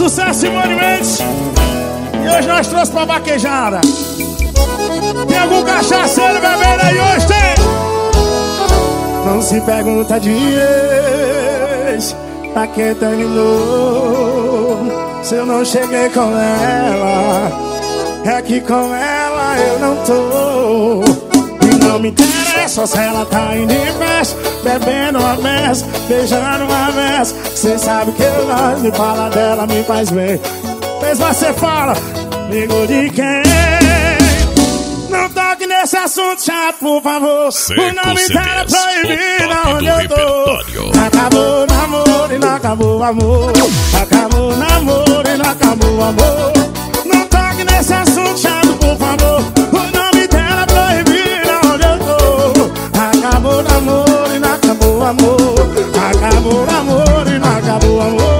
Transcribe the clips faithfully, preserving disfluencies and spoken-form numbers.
sucesso, Simone Mendes. E hoje nós trouxemos pra vaquejada. Tem algum cachaceiro bebendo aí hoje? Tem? Não se pergunta de ex, pra que terminou? Se eu não cheguei com ela, é que com ela eu não tô. E não me interessa se ela tá indo em festa, bebendo uma mesa, beijando uma mesa. Cê sabe que eu gosto de falar dela, me faz bem. Mas você fala, amigo de quem? Não toque nesse assunto chato, por favor. Seco o nome dela é proibido onde eu tô. Repertório. Acabou o namoro e não acabou o amor. Acabou o namoro e não acabou o amor. Não toque nesse assunto chato, por favor. O nome dela é proibido onde eu tô. Acabou o namoro e não acabou o amor. Acabou o namoro e não acabou o amor.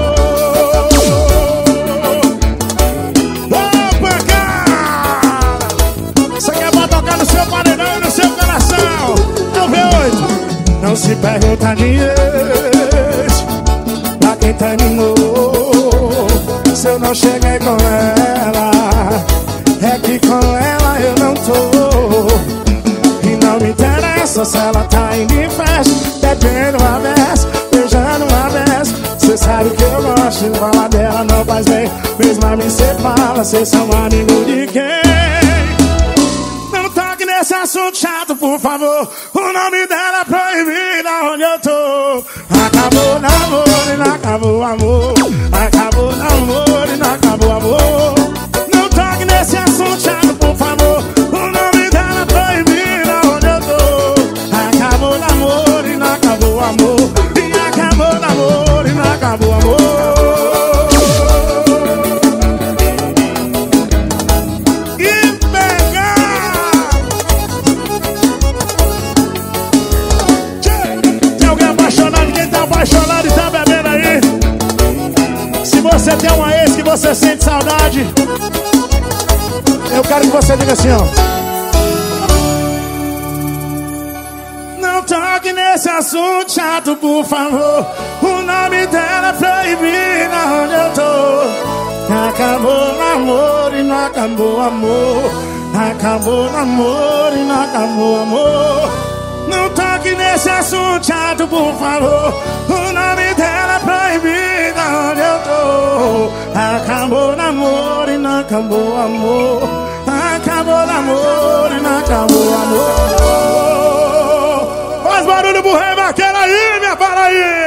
Não se pergunta de ex, pra quem terminou. Se eu não cheguei com ela, é que com ela eu não tô. E não me interessa se ela tá indo em festa, bebendo uma vez, beijando uma vez. Cê sabe que eu gosto de falar dela, não faz bem. Mesmo a mim cê fala, cês são amigo de quem? Esse assunto chato, por favor. O nome dela é proibido onde eu tô. Acabou o namoro e não acabou o amor. Acabou o namoro e não acabou o amor. Não toque nesse assunto chato, por favor. O nome dela é proibido onde eu tô. Acabou o namoro e não acabou o amor. E acabou o namoro e não acabou o amor. Apaixonado e tá bebendo aí. Se você tem uma ex que você sente saudade, eu quero que você diga assim, ó. Não toque nesse assunto chato, por favor. O nome dela é proibido onde eu tô. Acabou o namoro e não acabou o amor. Acabou o namoro e não acabou o amor. Não toque nesse assunto chato, por favor. O nome dela é proibido onde eu tô. Acabou o namoro e não acabou o amor. Acabou o namoro e não acabou o amor. Faz barulho pro rei vaqueiro aí, minha Paraíba.